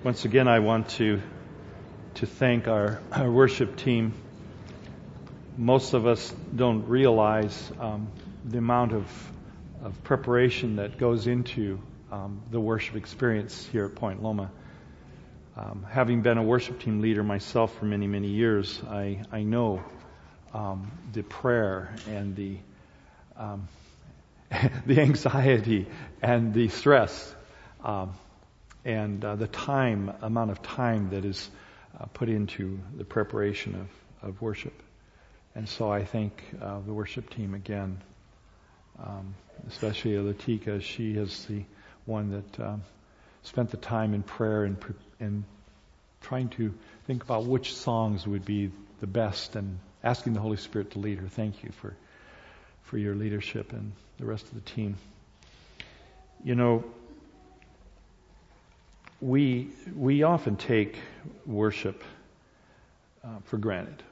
Once again, I want to thank our worship team. Most of us don't realize the amount of preparation that goes into the worship experience here at Point Loma. Having been a worship team leader myself for many, many years, I know the prayer and the anxiety and the stress and the amount of time that is put into the preparation of worship. And so I thank the worship team again, especially Latika. She is the one that spent the time in prayer and trying to think about which songs would be the best and asking the Holy Spirit to lead her. Thank you for your leadership and the rest of the team. You know, we often take worship for granted.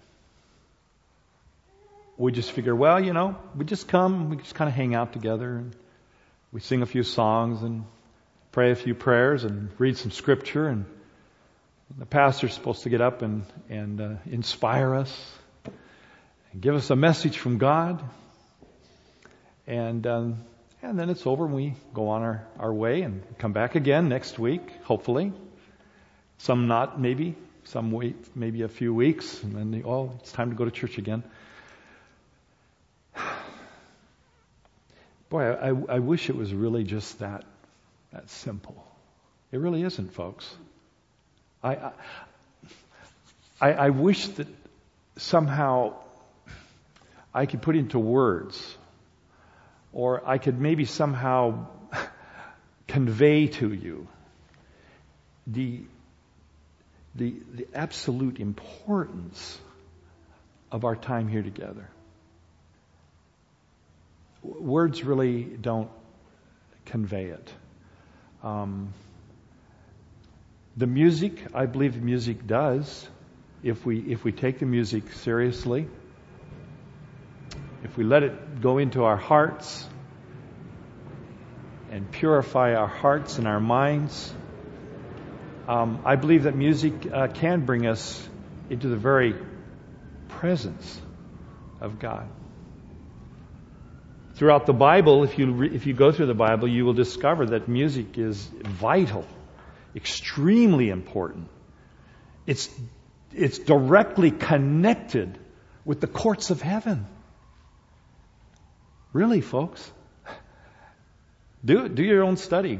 We just figure, well, you know, we just come, we just kind of hang out together, and we sing a few songs and pray a few prayers and read some scripture, and the pastor's supposed to get up and inspire us and give us a message from God, and then it's over and we go on our way and come back again next week, hopefully. Some not, maybe. Some wait maybe a few weeks, and then it's time to go to church again. Boy, I wish it was really just that simple. It really isn't, folks. I wish that somehow I could put into words, or I could maybe somehow convey to you the absolute importance of our time here together. Words really don't convey it. The music, I believe the music does, if we take the music seriously, if we let it go into our hearts and purify our hearts and our minds, I believe that music can bring us into the very presence of God. Throughout the Bible, if you go through the Bible, you will discover that music is vital, extremely important. It's directly connected with the courts of heaven. Really, folks, do your own study.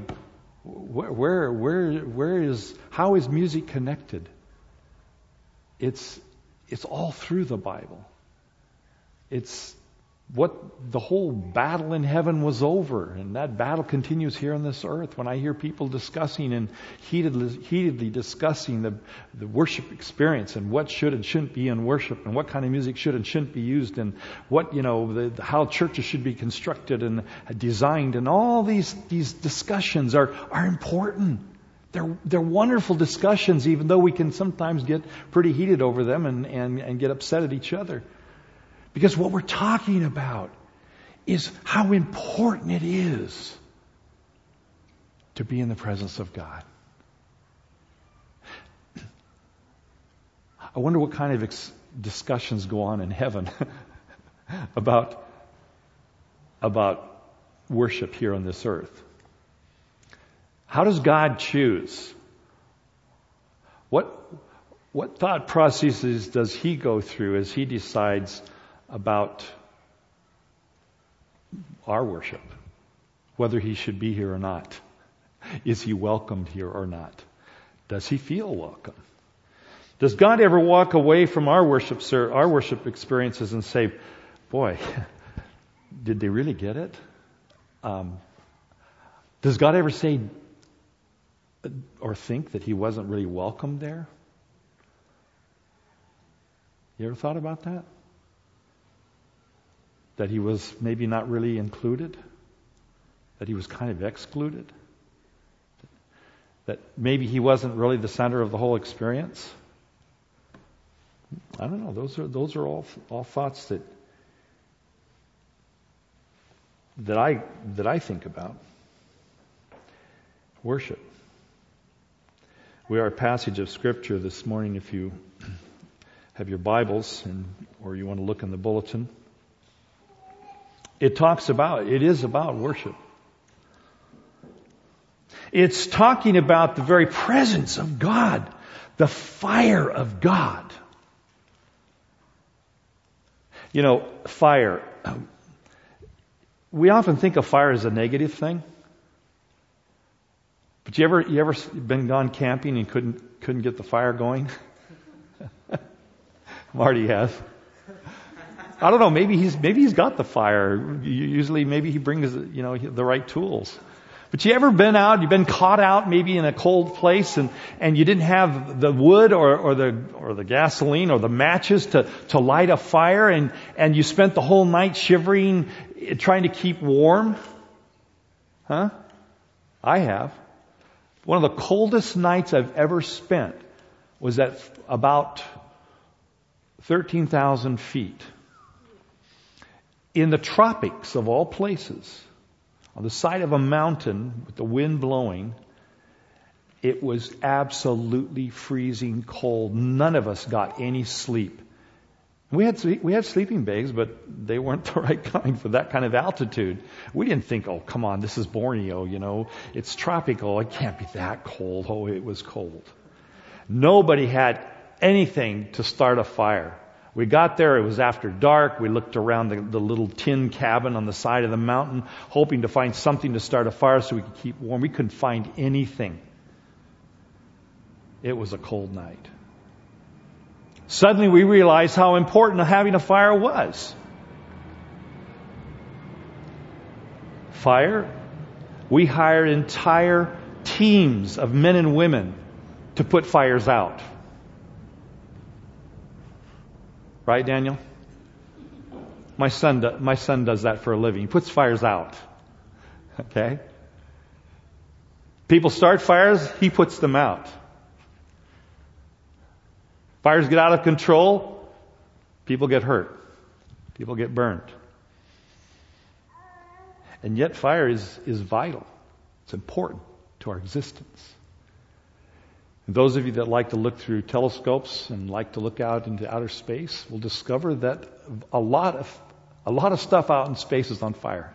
How is music connected? It's all through the Bible. It's what the whole battle in heaven was over, and that battle continues here on this earth. When I hear people discussing and heatedly discussing the worship experience and what should and shouldn't be in worship, and what kind of music should and shouldn't be used, and what how churches should be constructed and designed, and all these discussions are important. They're wonderful discussions, even though we can sometimes get pretty heated over them and get upset at each other. Because what we're talking about is how important it is to be in the presence of God. I wonder what kind of discussions go on in heaven about worship here on this earth. How does God choose? What thought processes does He go through as He decides about our worship, whether He should be here or not? Is He welcomed here or not? Does He feel welcome? Does God ever walk away from our worship experiences and say, boy, did they really get it? Does God ever say or think that He wasn't really welcome there? You ever thought about that? That He was maybe not really included? That He was kind of excluded? That maybe He wasn't really the center of the whole experience? I don't know. Those are all thoughts that I think about. Worship. We are a passage of Scripture this morning, if you have your Bibles or you want to look in the bulletin. It is about worship. It's talking about the very presence of God, the fire of God. You know, fire. We often think of fire as a negative thing. But you ever been gone camping and couldn't get the fire going? Marty has. I don't know. Maybe he's got the fire. Usually, maybe he brings the right tools. But you ever been out? You've been caught out maybe in a cold place, and you didn't have the wood or the gasoline or the matches to light a fire, and you spent the whole night shivering, trying to keep warm. Huh? I have. One of the coldest nights I've ever spent was at about 13,000 feet. In the tropics of all places, on the side of a mountain with the wind blowing, it was absolutely freezing cold. None of us got any sleep. We had sleeping bags, but they weren't the right kind for that kind of altitude. We didn't think, oh, come on, this is Borneo, it's tropical. It can't be that cold. Oh, it was cold. Nobody had anything to start a fire. We got there, it was after dark. We looked around the little tin cabin on the side of the mountain, hoping to find something to start a fire so we could keep warm. We couldn't find anything. It was a cold night. Suddenly we realized how important having a fire was. Fire? We hired entire teams of men and women to put fires out. Right, Daniel? My son does that for a living. He puts fires out. Okay? People start fires, he puts them out. Fires get out of control, people get hurt. People get burned. And yet fire is vital. It's important to our existence. And those of you that like to look through telescopes and like to look out into outer space will discover that a lot of stuff out in space is on fire.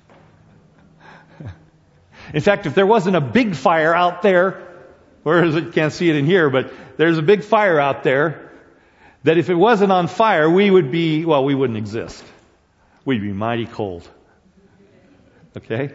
In fact, if there wasn't a big fire out there, whereas you can't see it in here, but there's a big fire out there, that if it wasn't on fire, we wouldn't exist. We'd be mighty cold. Okay?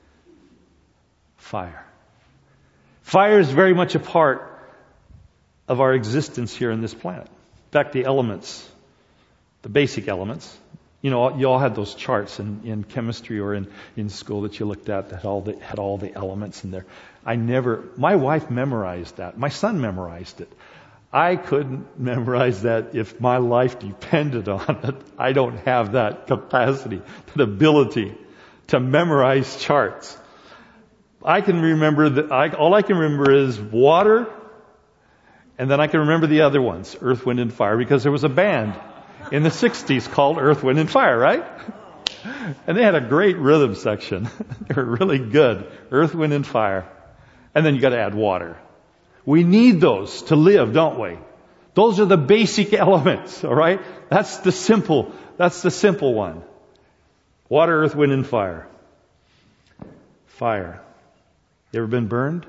Fire. Fire is very much a part of our existence here on this planet. In fact, the elements, the basic elements, you all had those charts in chemistry or in school that you looked at that had all the elements in there. My wife memorized that. My son memorized it. I couldn't memorize that if my life depended on it. I don't have that capacity, that ability to memorize charts. I can remember all I can remember is water, and then I can remember the other ones, Earth, Wind, and Fire, because there was a band in the 60s called Earth, Wind, and Fire, right? And they had a great rhythm section. They were really good. Earth, Wind, and Fire. And then you got to add water. We need those to live, don't we? Those are the basic elements, all right? That's the simple one. Water, earth, wind, and fire. Fire. You ever been burned?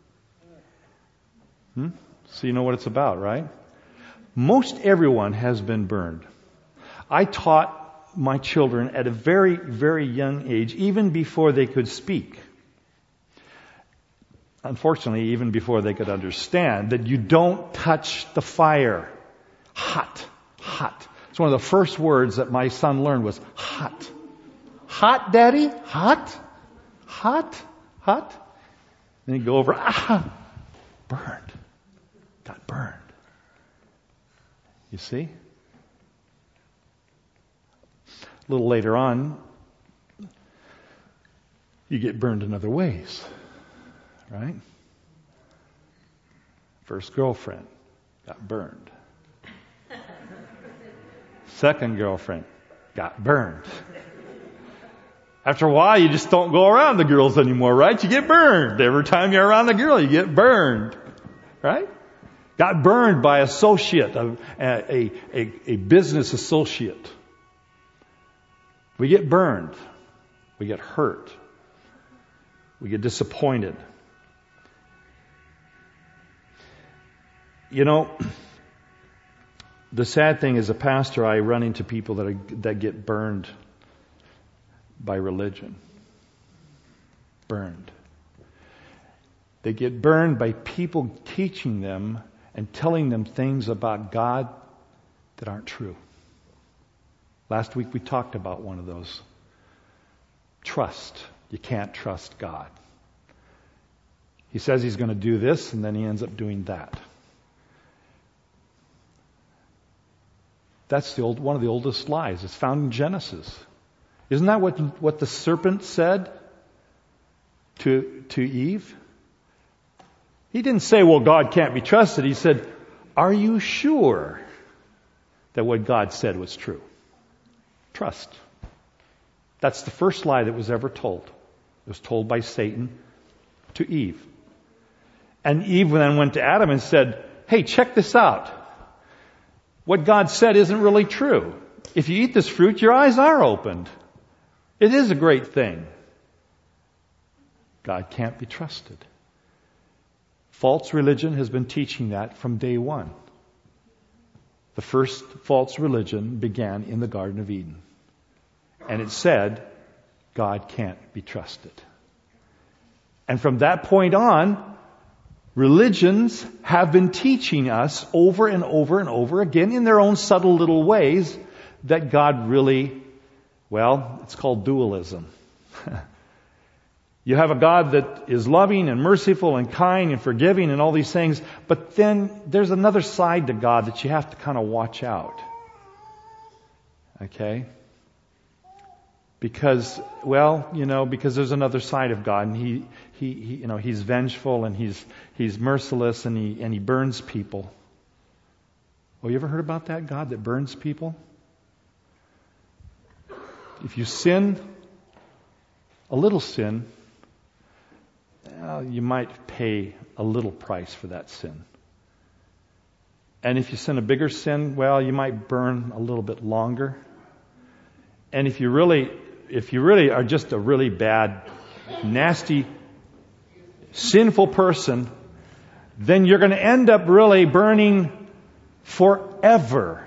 So you know what it's about, right? Most everyone has been burned. I taught my children at a very, very young age, even before they could speak. Unfortunately, even before they could understand, that you don't touch the fire. Hot. Hot. It's one of the first words that my son learned was hot. Hot, Daddy? Hot? Hot? Hot? Then he'd go over, burned. Got burned. You see? A little later on, you get burned in other ways. Right? First girlfriend got burned. Second girlfriend got burned. After a while, you just don't go around the girls anymore, right? You get burned. Every time you're around a girl, you get burned. right? Got burned by associate, a business associate. We get burned. We get hurt. We get disappointed. You know, the sad thing as a pastor, I run into people that get burned by religion. Burned. They get burned by people teaching them and telling them things about God that aren't true. Last week we talked about one of those. Trust. You can't trust God. He says he's going to do this, and then he ends up doing that. That's one of the oldest lies. It's found in Genesis. Isn't that what the serpent said to Eve? He didn't say, well, God can't be trusted. He said, are you sure that what God said was true? Trust. That's the first lie that was ever told. It was told by Satan to Eve. And Eve then went to Adam and said, hey, check this out. What God said isn't really true. If you eat this fruit, your eyes are opened. It is a great thing. God can't be trusted. False religion has been teaching that from day one. The first false religion began in the Garden of Eden. And it said, God can't be trusted. And from that point on, religions have been teaching us over and over and over again in their own subtle little ways that God really, well, it's called dualism. You have a God that is loving and merciful and kind and forgiving and all these things, but then there's another side to God that you have to kind of watch out. Okay? Because there's another side of God, and he's vengeful and he's merciless and he burns people. Well, you ever heard about that God that burns people? If you sin, a little sin, you might pay a little price for that sin. And if you sin a bigger sin, well, you might burn a little bit longer. And if you really are just a really bad, nasty, sinful person, then you're going to end up really burning forever.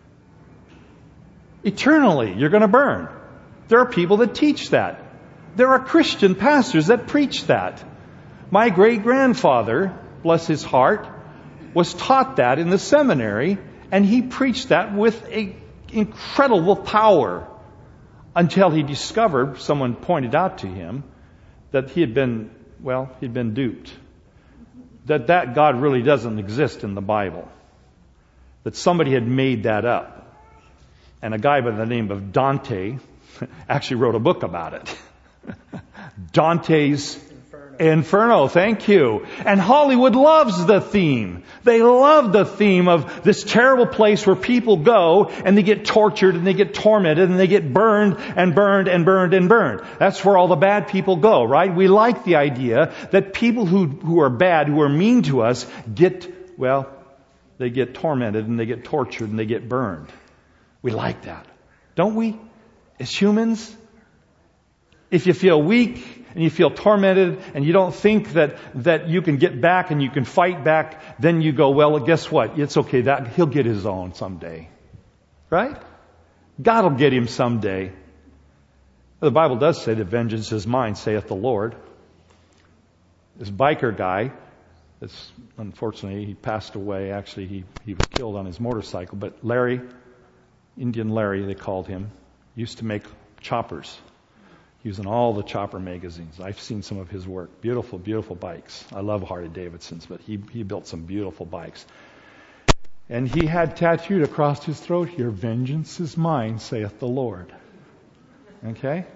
Eternally, you're going to burn. There are people that teach that. There are Christian pastors that preach that. My great-grandfather, bless his heart, was taught that in the seminary, and he preached that with an incredible power until he discovered, someone pointed out to him, that he'd been duped. That God really doesn't exist in the Bible. That somebody had made that up. And a guy by the name of Dante actually wrote a book about it. Dante's Inferno, thank you. And Hollywood loves the theme. They love the theme of this terrible place where people go and they get tortured and they get tormented and they get burned and burned and burned and burned. That's where all the bad people go, right? We like the idea that people who are bad, who are mean to us, they get tormented and they get tortured and they get burned. We like that, don't we? As humans, if you feel weak and you feel tormented and you don't think that you can get back and you can fight back, then you go, well, guess what? It's okay. That he'll get his own someday. Right? God will get him someday. The Bible does say that vengeance is mine, saith the Lord. This biker guy, unfortunately, he passed away. Actually, he was killed on his motorcycle. But Larry, Indian Larry, they called him, used to make choppers. He was in all the chopper magazines. I've seen some of his work. Beautiful, beautiful bikes. I love Harley Davidsons, but he built some beautiful bikes. And he had tattooed across his throat here, vengeance is mine, saith the Lord. Okay?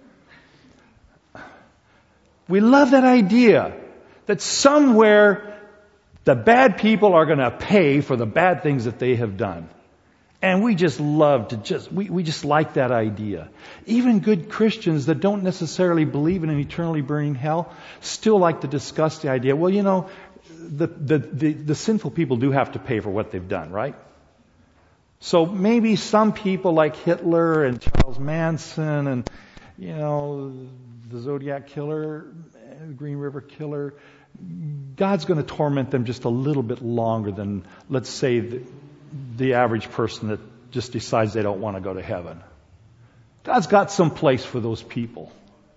We love that idea that somewhere the bad people are going to pay for the bad things that they have done. And we just love to we just like that idea. Even good Christians that don't necessarily believe in an eternally burning hell still like to discuss the idea, well, the sinful people do have to pay for what they've done, right? So maybe some people like Hitler and Charles Manson and, the Zodiac Killer, Green River Killer, God's going to torment them just a little bit longer than, let's say, the average person that just decides they don't want to go to heaven. God's got some place for those people.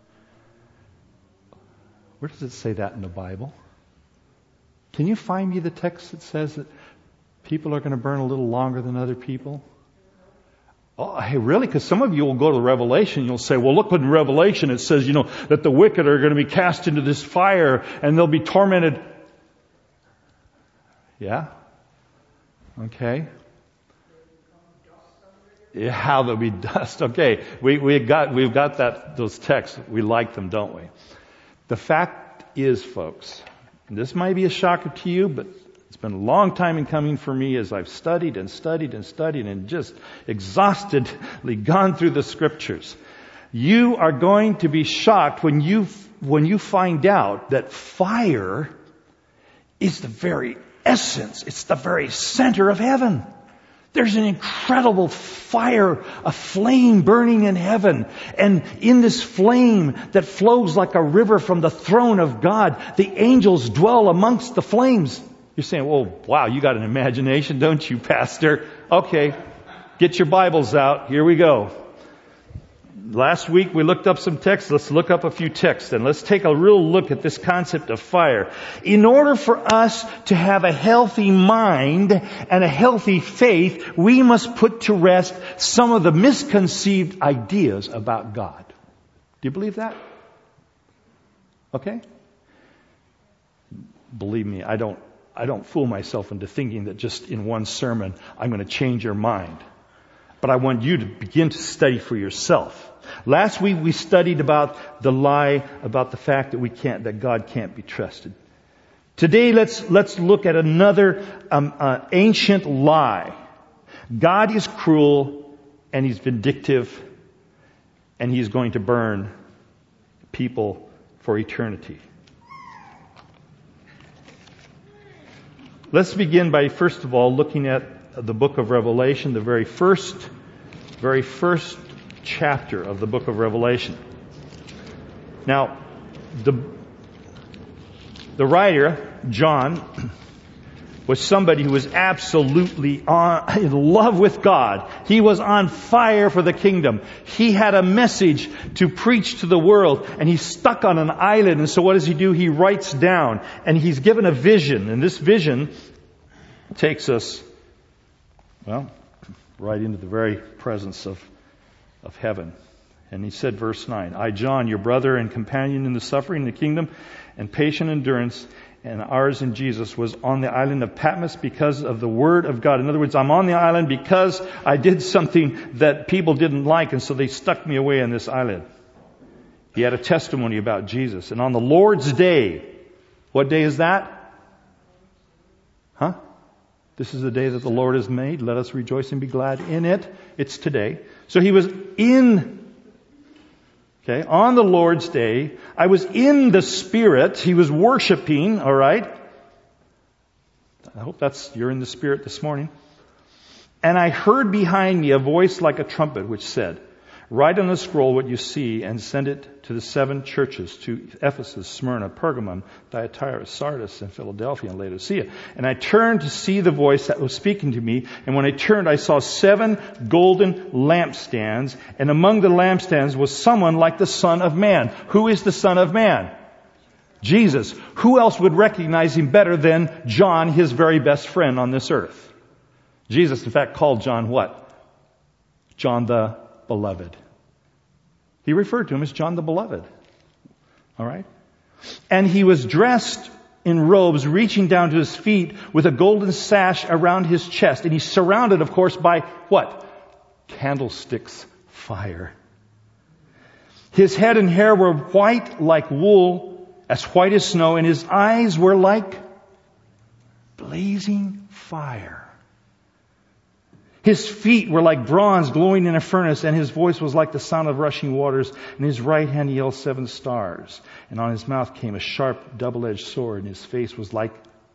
Where does it say that in the Bible? Can you find me the text that says that people are going to burn a little longer than other people? Oh, hey, really? Because some of you will go to Revelation and you'll say, well, look what in Revelation it says, that the wicked are going to be cast into this fire and they'll be tormented. Yeah? Okay. Yeah, how there'll be dust. Okay. We've got those texts. We like them, don't we? The fact is, folks, and this might be a shocker to you, but it's been a long time in coming for me as I've studied and studied and studied and just exhaustedly gone through the scriptures. You are going to be shocked when you find out that fire is the very essence, it's the very center of heaven. There's an incredible fire, a flame burning in heaven. And in this flame that flows like a river from the throne of God, the angels dwell amongst the flames. You're saying, well, wow, you got an imagination, don't you, Pastor? Okay, get your Bibles out. Here we go. Last week we looked up some texts. Let's look up a few texts and let's take a real look at this concept of fire. In order for us to have a healthy mind and a healthy faith, we must put to rest some of the misconceived ideas about God. Do you believe that? Okay? Believe me, I don't fool myself into thinking that just in one sermon I'm going to change your mind. But I want you to begin to study for yourself. Last week we studied about the lie, about the fact that God can't be trusted. Today let's look at another ancient lie. God is cruel and He's vindictive and He's going to burn people for eternity. Let's begin by, first of all, looking at the book of Revelation, the very first chapter of the book of Revelation. Now, the writer, John, was somebody who was absolutely in love with God. He was on fire for the kingdom. He had a message to preach to the world, and he's stuck on an island. And so what does he do? He writes down, and he's given a vision. And this vision takes us, right into the very presence of heaven. And he said, verse 9, I, John, your brother and companion in the suffering, the kingdom, and patient endurance, and ours in Jesus, was on the island of Patmos because of the word of God. In other words, I'm on the island because I did something that people didn't like, and so they stuck me away on this island. He had a testimony about Jesus. And on the Lord's day, what day is that? Huh? This is the day that the Lord has made. Let us rejoice and be glad in it. It's today. So he was on the Lord's day. I was in the Spirit. He was worshiping, all right? I hope you're in the Spirit this morning. And I heard behind me a voice like a trumpet which said, write on the scroll what you see and send it to the 7 churches, to Ephesus, Smyrna, Pergamum, Thyatira, Sardis, and Philadelphia, and Laodicea. And I turned to see the voice that was speaking to me. And when I turned, I saw 7 golden lampstands. And among the lampstands was someone like the Son of Man. Who is the Son of Man? Jesus. Who else would recognize him better than John, his very best friend on this earth? Jesus, in fact, called John what? John the Beloved. He referred to him as John the Beloved. All right? And he was dressed in robes reaching down to his feet with a golden sash around his chest. And he's surrounded, of course, by what? Candlesticks, fire. His head and hair were white like wool, as white as snow, and his eyes were like blazing fire. His feet were like bronze glowing in a furnace, and his voice was like the sound of rushing waters. In his right hand he held 7 stars. And on his mouth came a sharp double-edged sword, and his face was like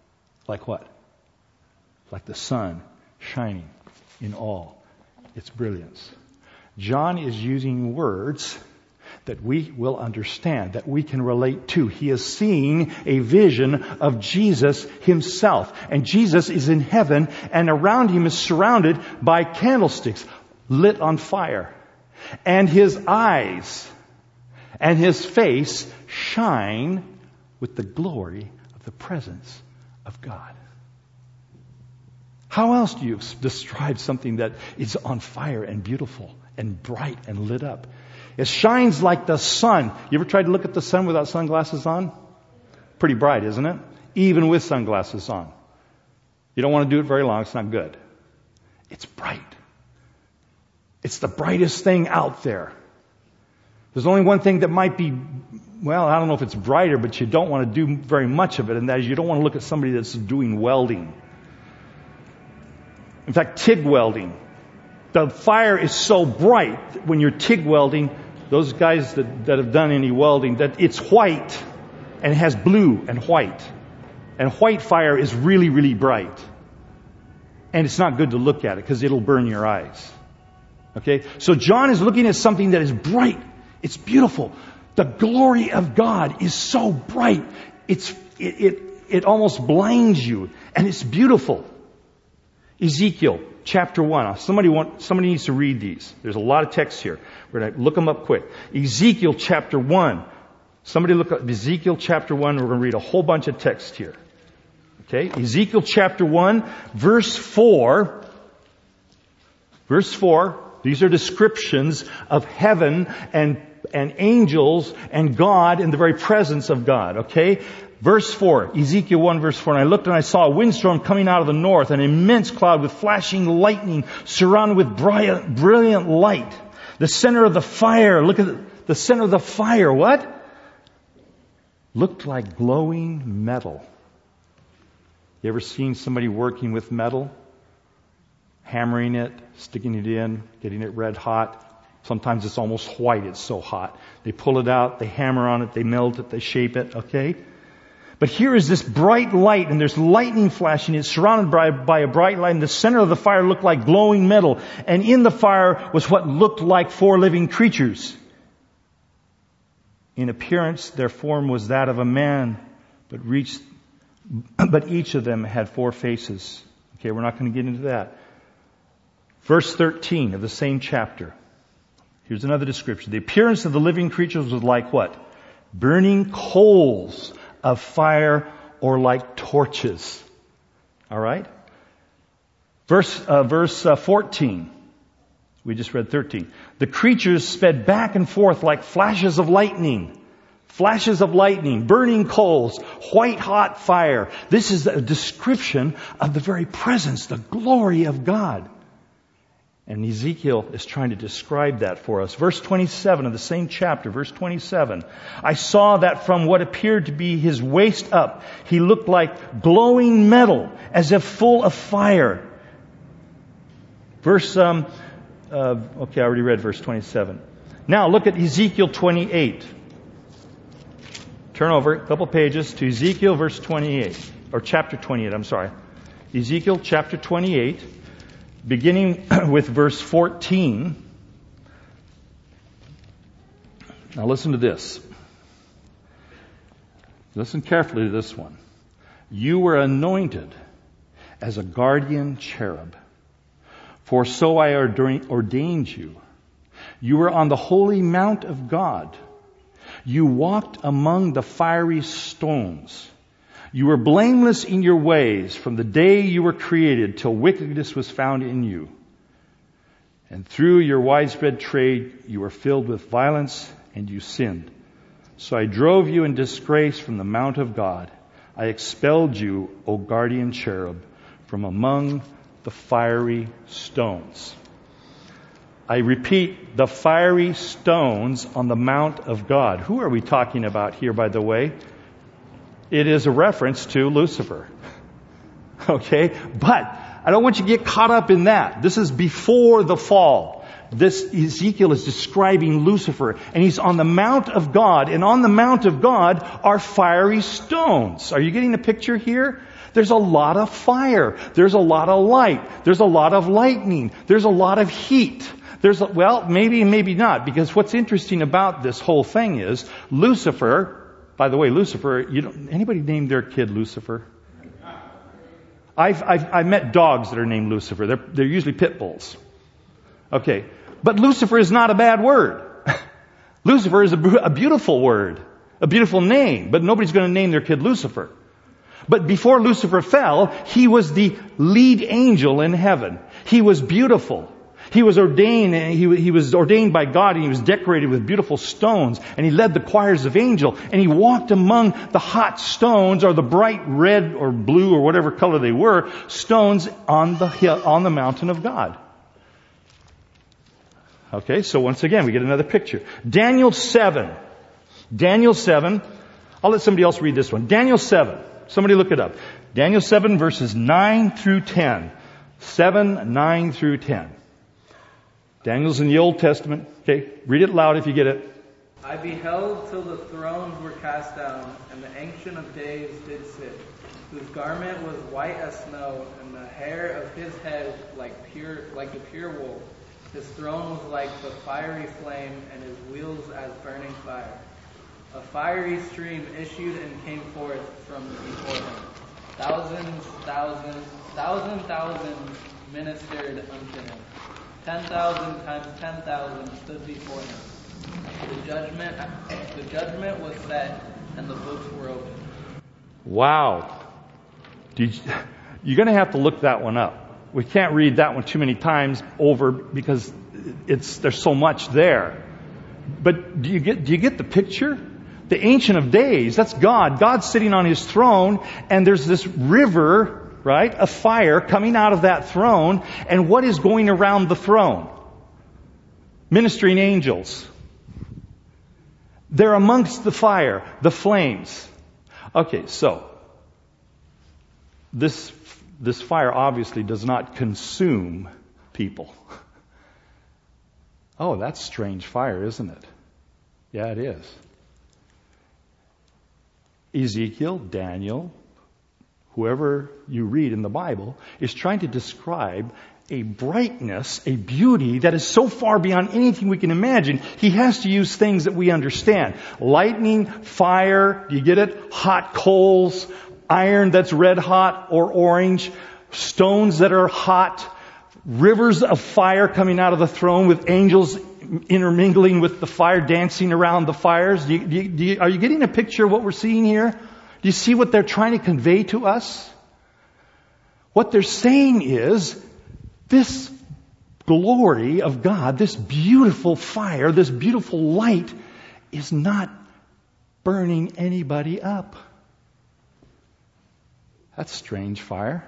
Like what? Like the sun shining in all its brilliance. John is using words that we will understand, that we can relate to. He is seeing a vision of Jesus himself. And Jesus is in heaven, and around him is surrounded by candlesticks lit on fire. And his eyes and his face shine with the glory of the presence of God. How else do you describe something that is on fire and beautiful and bright and lit up? It shines like the sun. You ever tried to look at the sun without sunglasses on? Pretty bright, isn't it? Even with sunglasses on. You don't want to do it very long. It's not good. It's bright. It's the brightest thing out there. There's only one thing that might be, well, I don't know if it's brighter, but you don't want to do very much of it, and that is you don't want to look at somebody that's doing welding. In fact, TIG welding. The fire is so bright when you're TIG welding, those guys that have done any welding, that it's white and it has blue and white. And white fire is really, really bright. And it's not good to look at it because it'll burn your eyes. Okay? So John is looking at something that is bright. It's beautiful. The glory of God is so bright. It almost blinds you. And it's beautiful. Ezekiel chapter 1. Somebody needs to read these. There's a lot of text here. We're going to look them up quick. Ezekiel chapter 1. Somebody look up Ezekiel chapter 1. We're going to read a whole bunch of text here. Okay? Ezekiel chapter 1, verse 4. Verse 4. These are descriptions of heaven and angels and God in the very presence of God. Okay? Verse 4, Ezekiel 1 verse 4, and I looked and I saw a windstorm coming out of the north, an immense cloud with flashing lightning surrounded with brilliant light. The center of the fire, look at the center of the fire, what? Looked like glowing metal. You ever seen somebody working with metal? Hammering it, sticking it in, getting it red hot. Sometimes it's almost white, it's so hot. They pull it out, they hammer on it, they melt it, they shape it, okay? But here is this bright light, and there's lightning flashing. It's surrounded by a bright light, and the center of the fire looked like glowing metal. And in the fire was what looked like 4 living creatures. In appearance, their form was that of a man, but each of them had 4 faces. Okay, we're not going to get into that. Verse 13 of the same chapter. Here's another description. The appearance of the living creatures was like what? Burning coals of fire or like torches. All right? Verse 14. We just read 13. The creatures sped back and forth like flashes of lightning. Flashes of lightning, burning coals, white hot fire. This is a description of the very presence, the glory of God. And Ezekiel is trying to describe that for us. Verse 27 of the same chapter, verse 27. I saw that from what appeared to be his waist up, he looked like glowing metal, as if full of fire. Okay, I already read verse 27. Now look at Ezekiel 28. Turn over a couple pages to Ezekiel verse 28, or chapter 28, I'm sorry. Ezekiel chapter 28. Beginning with verse 14. Now listen to this. Listen carefully to this one. You were anointed as a guardian cherub, for so I ordained you. You were on the holy mount of God. You walked among the fiery stones. You were blameless in your ways from the day you were created till wickedness was found in you. And through your widespread trade, you were filled with violence and you sinned. So I drove you in disgrace from the mount of God. I expelled you, O guardian cherub, from among the fiery stones. I repeat, the fiery stones on the mount of God. Who are we talking about here, by the way? It is a reference to Lucifer. Okay? But I don't want you to get caught up in that. This is before the fall. This Ezekiel is describing Lucifer, and he's on the Mount of God, and on the Mount of God are fiery stones. Are you getting the picture here? There's a lot of fire. There's a lot of light. There's a lot of lightning. There's a lot of heat. Maybe and maybe not, because what's interesting about this whole thing is Lucifer, by the way, Lucifer, anybody named their kid Lucifer? I've met dogs that are named Lucifer. They're usually pit bulls. Okay. But Lucifer is not a bad word. Lucifer is a beautiful word, a beautiful name, but nobody's going to name their kid Lucifer. But before Lucifer fell, he was the lead angel in heaven. He was beautiful. He was ordained, he was ordained by God, and he was decorated with beautiful stones, and he led the choirs of angels, and he walked among the hot stones, or the bright red or blue or whatever color they were, stones on the hill, on the mountain of God. Okay, so once again, we get another picture. Daniel 7. I'll let somebody else read this one. Daniel 7. Somebody look it up. Daniel 7 verses 9 through 10. 7, 9 through 10. Daniel's in the Old Testament. Okay, read it loud if you get it. I beheld till the thrones were cast down, and the Ancient of Days did sit, whose garment was white as snow, and the hair of his head like a pure wool. His throne was like the fiery flame, and his wheels as burning fire. A fiery stream issued and came forth from before him. Thousands ministered unto him. 10,000 times 10,000 stood before him. The judgment was set, and the books were opened. Wow. You're going to have to look that one up. We can't read that one too many times over because there's so much there. But do you get the picture? The Ancient of Days, that's God. God's sitting on His throne, and there's this river, right, of fire coming out of that throne. And what is going around the throne? Ministering angels. They're amongst the fire, the flames. Okay, so this fire obviously does not consume people. Oh, that's strange fire, isn't it? Yeah, it is. Ezekiel, Daniel, whoever you read in the Bible, is trying to describe a brightness, a beauty that is so far beyond anything we can imagine. He has to use things that we understand. Lightning, fire, do you get it? Hot coals, iron that's red hot or orange, stones that are hot, rivers of fire coming out of the throne with angels intermingling with the fire, dancing around the fires. Are you getting a picture of what we're seeing here? Do you see what they're trying to convey to us? What they're saying is, this glory of God, this beautiful fire, this beautiful light is not burning anybody up. That's strange fire.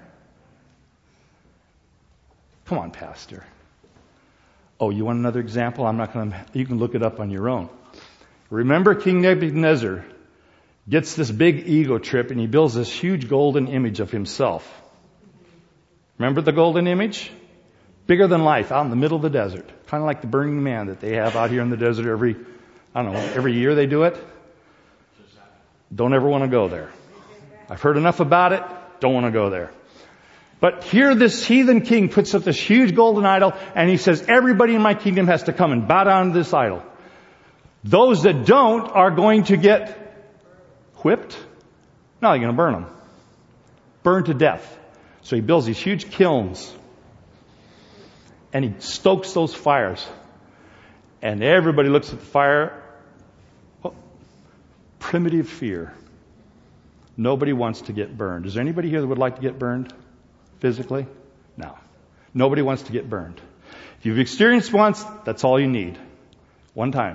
Come on, Pastor. Oh, you want another example? You can look it up on your own. Remember King Nebuchadnezzar gets this big ego trip and he builds this huge golden image of himself. Remember the golden image? Bigger than life, out in the middle of the desert. Kind of like the Burning Man that they have out here in the desert every year they do it. Don't ever want to go there. I've heard enough about it. Don't want to go there. But here this heathen king puts up this huge golden idol and he says, everybody in my kingdom has to come and bow down to this idol. Those that don't are going to get whipped. No, they're going to burn them. Burned to death. So he builds these huge kilns and he stokes those fires. And everybody looks at the fire. Oh, primitive fear. Nobody wants to get burned. Is there anybody here that would like to get burned? Physically? No. Nobody wants to get burned. If you've experienced once, that's all you need. One time.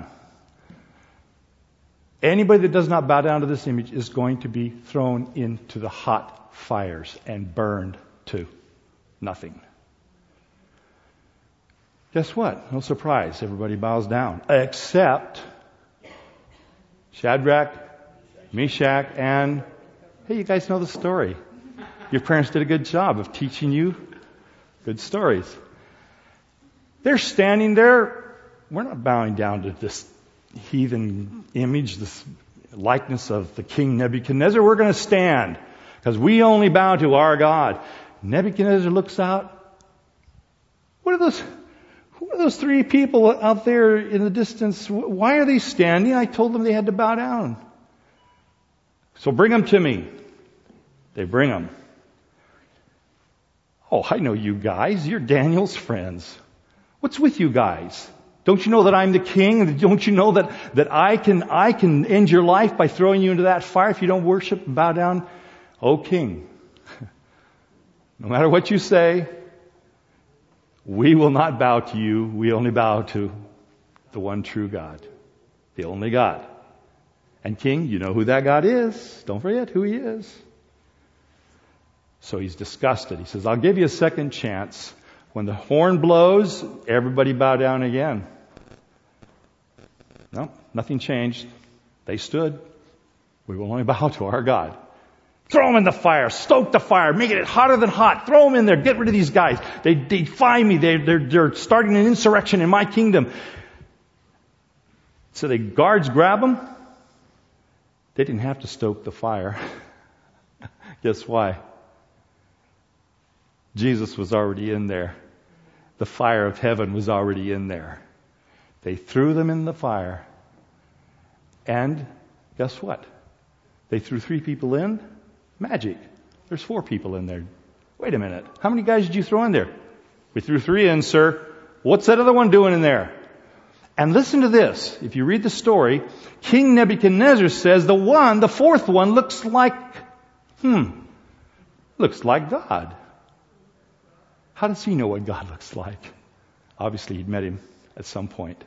Anybody that does not bow down to this image is going to be thrown into the hot fires and burned to nothing. Guess what? No surprise. Everybody bows down. Except Shadrach, Meshach, and... Hey, you guys know the story. Your parents did a good job of teaching you good stories. They're standing there. We're not bowing down to this heathen image, this likeness of the king Nebuchadnezzar. We're going to stand. because we only bow to our God. Nebuchadnezzar looks out. Who are those three people out there in the distance? Why are they standing? I told them they had to bow down. So bring them to me. They bring them. Oh, I know you guys. You're Daniel's friends. What's with you guys? Don't you know that I'm the king? Don't you know that I can end your life by throwing you into that fire if you don't worship and bow down? Oh, king, no matter what you say, we will not bow to you. We only bow to the one true God, the only God. And king, you know who that God is. Don't forget who he is. So he's disgusted. He says, I'll give you a second chance. When the horn blows, everybody bow down again. No, nothing changed. They stood. We will only bow to our God. Throw them in the fire. Stoke the fire. Make it hotter than hot. Throw them in there. Get rid of these guys. They defy me. They're starting an insurrection in my kingdom. So the guards grab them. They didn't have to stoke the fire. Guess why? Jesus was already in there. The fire of heaven was already in there. They threw them in the fire. And guess what? They threw 3 people in. Magic. There's 4 people in there. Wait a minute. How many guys did you throw in there? We threw 3 in, sir. What's that other one doing in there? And listen to this. If you read the story, King Nebuchadnezzar says the 4th one looks like God. How does he know what God looks like? Obviously, he'd met him at some point.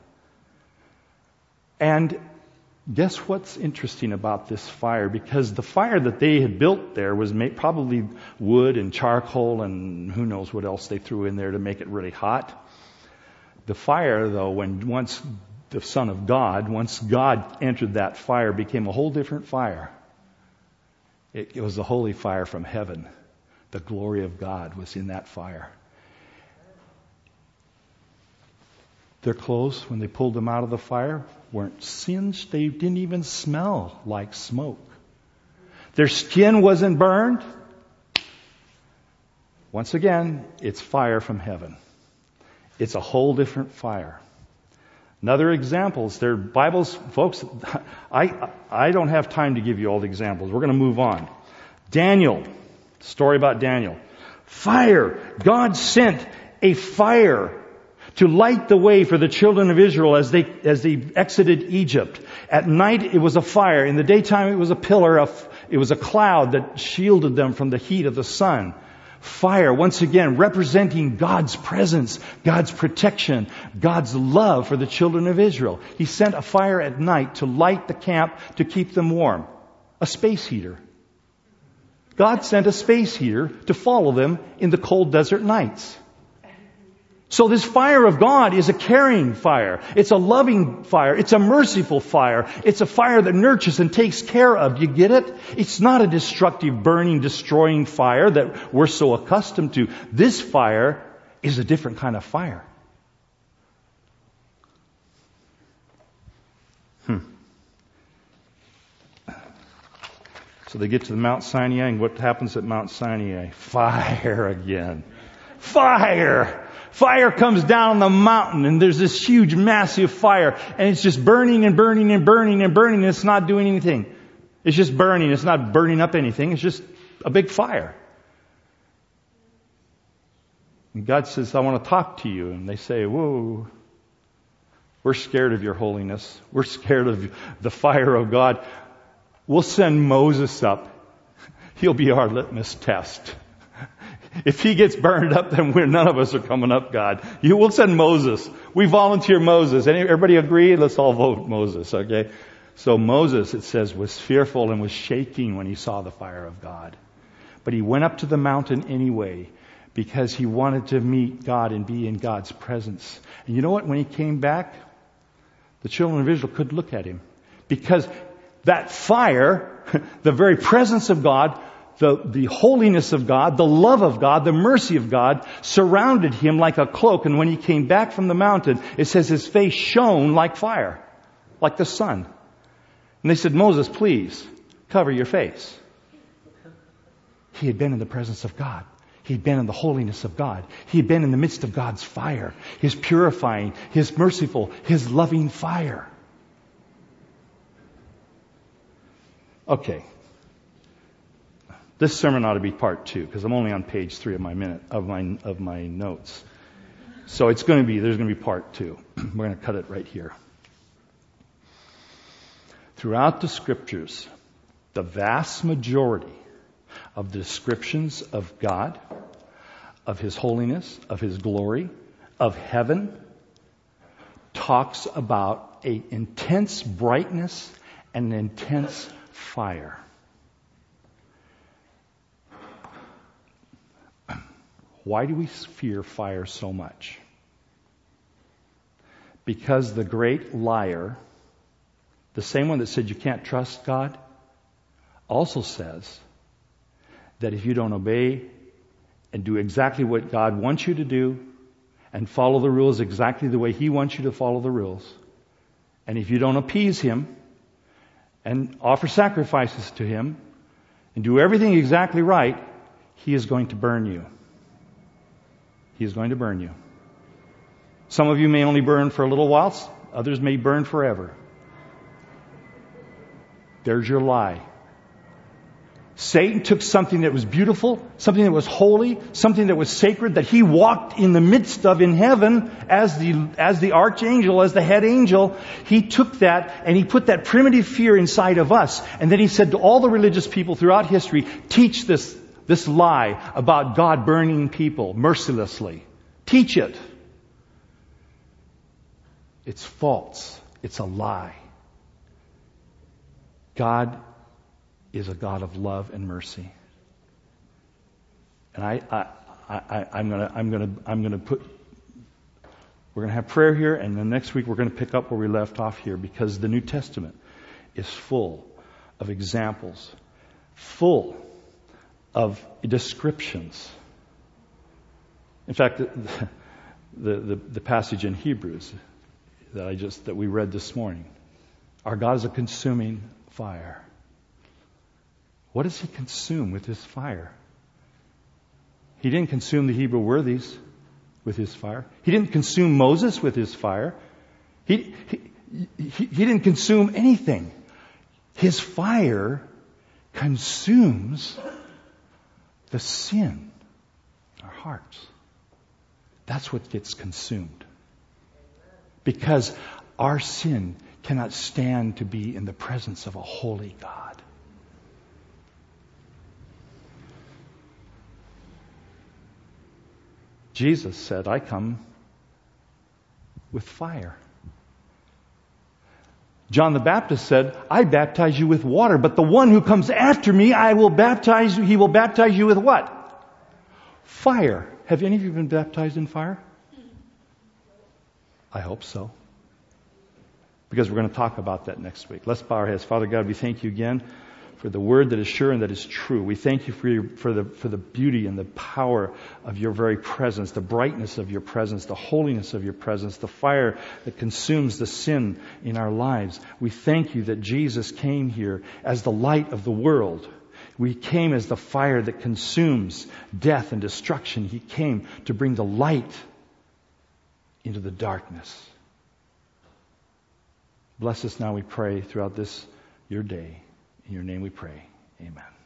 And guess what's interesting about this fire? Because the fire that they had built there was probably wood and charcoal and who knows what else they threw in there to make it really hot. The fire, though, once the Son of God, once God entered that fire, became a whole different fire. It was the holy fire from heaven. The glory of God was in that fire. Their clothes, when they pulled them out of the fire, weren't singed. They didn't even smell like smoke. Their skin wasn't burned. Once again, it's fire from heaven. It's a whole different fire. Another examples, there are Bibles, folks, I don't have time to give you all the examples. We're going to move on. Daniel, story about Daniel. Fire. God sent a fire to light the way for the children of Israel as they exited Egypt. At night it was a fire. In the daytime it was a pillar. It was a cloud that shielded them from the heat of the sun. Fire, once again, representing God's presence, God's protection, God's love for the children of Israel. He sent a fire at night to light the camp to keep them warm. A space heater. God sent a space heater to follow them in the cold desert nights. So this fire of God is a caring fire. It's a loving fire. It's a merciful fire. It's a fire that nurtures and takes care of. Do you get it? It's not a destructive, burning, destroying fire that we're so accustomed to. This fire is a different kind of fire. So they get to the Mount Sinai, and what happens at Mount Sinai? Fire again. Fire! Fire comes down the mountain, and there's this huge, massive fire, and it's just burning and burning and burning and burning, and it's not doing anything. It's just burning. It's not burning up anything. It's just a big fire. And God says, I want to talk to you. And they say, whoa, we're scared of your holiness. We're scared of the fire of God. We'll send Moses up. He'll be our litmus test. If he gets burned up, then none of us are coming up, God. We'll send Moses. We volunteer Moses. Everybody agree? Let's all vote Moses, okay? So Moses, it says, was fearful and was shaking when he saw the fire of God. But he went up to the mountain anyway because he wanted to meet God and be in God's presence. And you know what? When he came back, the children of Israel couldn't look at him because that fire, the very presence of God, the holiness of God, the love of God, the mercy of God surrounded him like a cloak. And when he came back from the mountain, it says his face shone like fire, like the sun. And they said, Moses, please cover your face. he had been in the presence of God. He had been in the holiness of God. He had been in the midst of God's fire, His purifying, His merciful, His loving fire. Okay. This sermon ought to be part 2 because I'm only on page 3 of my notes. So there's going to be part 2. We're going to cut it right here. Throughout the scriptures, the vast majority of the descriptions of God, of His holiness, of His glory, of heaven, talks about an intense brightness and an intense fire. Why do we fear fire so much? Because the great liar, the same one that said you can't trust God, also says that if you don't obey and do exactly what God wants you to do and follow the rules exactly the way He wants you to follow the rules, and if you don't appease Him and offer sacrifices to Him and do everything exactly right, He is going to burn you. He is going to burn you. Some of you may only burn for a little while. Others may burn forever. There's your lie. Satan took something that was beautiful, something that was holy, something that was sacred, that he walked in the midst of in heaven as the archangel, as the head angel. He took that and he put that primitive fear inside of us. And then he said to all the religious people throughout history, teach this lie about God burning people mercilessly. Teach it. It's false. It's a lie. God is a God of love and mercy. And I'm gonna put. We're gonna have prayer here, and then next week we're gonna pick up where we left off here, because the New Testament is full of examples, full of descriptions. In fact, the passage in Hebrews that we read this morning, our God is a consuming fire. What does He consume with His fire? He didn't consume the Hebrew worthies with His fire. He didn't consume Moses with His fire. He didn't consume anything. His fire consumes the sin in our hearts. That's what gets consumed. Because our sin cannot stand to be in the presence of a holy God. Jesus said, I come with fire. John the Baptist said, I baptize you with water, but the one who comes after me, he will baptize you with what? Fire. Have any of you been baptized in fire? I hope so. Because we're going to talk about that next week. Let's bow our heads. Father God, we thank you again for the word that is sure and that is true. We thank you for the beauty and the power of your very presence, the brightness of your presence, the holiness of your presence, the fire that consumes the sin in our lives. We thank you that Jesus came here as the light of the world. We came as the fire that consumes death and destruction. He came to bring the light into the darkness. Bless us now, we pray, throughout this, your day. In your name we pray. Amen.